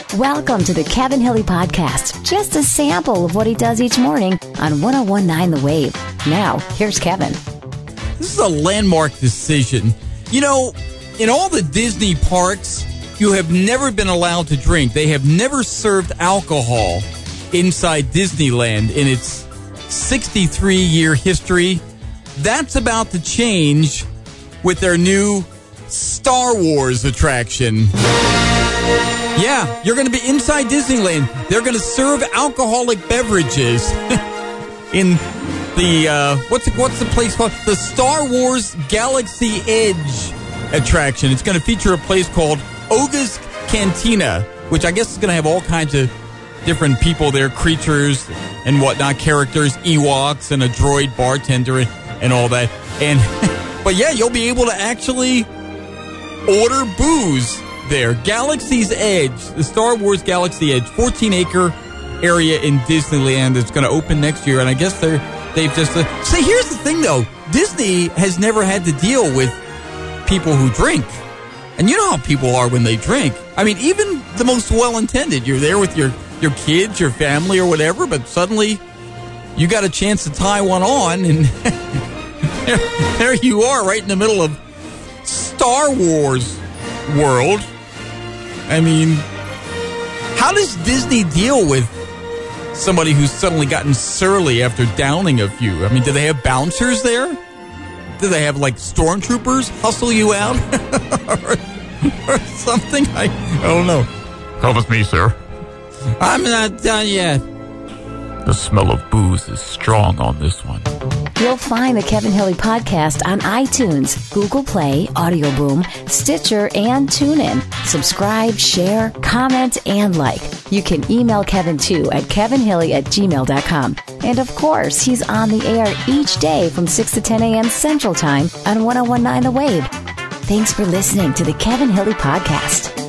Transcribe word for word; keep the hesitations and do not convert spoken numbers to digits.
Welcome to the Kevin Hilly Podcast. Just a sample of what he does each morning on one oh one point nine The Wave. Now, here's Kevin. This is a landmark decision. You know, in all the Disney parks, you have never been allowed to drink. They have never served alcohol inside Disneyland in its sixty-three year history. That's about to change with their new Star Wars attraction. Yeah, you're going to be inside Disneyland. They're going to serve alcoholic beverages in the, uh, what's the, what's the place called? The Star Wars Galaxy Edge attraction. It's going to feature a place called Oga's Cantina, which I guess is going to have all kinds of different people there, creatures and whatnot, characters, Ewoks, and a droid bartender and, and all that. And, but yeah, you'll be able to actually order booze there. Galaxy's Edge, the Star Wars Galaxy Edge, fourteen acre area in Disneyland that's going to open next year. And I guess they're, they've just, uh, see, here's the thing though. Disney has never had to deal with people who drink. And you know how people are when they drink. I mean, even the most well-intended, you're there with your, your kids, your family or whatever, but suddenly you got a chance to tie one on and there, there you are right in the middle of Star Wars world. I mean, how does Disney deal with somebody who's suddenly gotten surly after downing a few? I mean, do they have bouncers there? Do they have, like, stormtroopers hustle you out? or, or something? I, I don't know. Come with me, sir. I'm not done yet. The smell of booze is strong on this one. You'll find the Kevin Hilly Podcast on iTunes, Google Play, Audio Boom, Stitcher, and TuneIn. Subscribe, share, comment, and like. You can email Kevin, too, at kevinhilly at gmail dot com. And, of course, he's on the air each day from six to ten a.m. Central Time on one oh one point nine The Wave. Thanks for listening to the Kevin Hilly Podcast.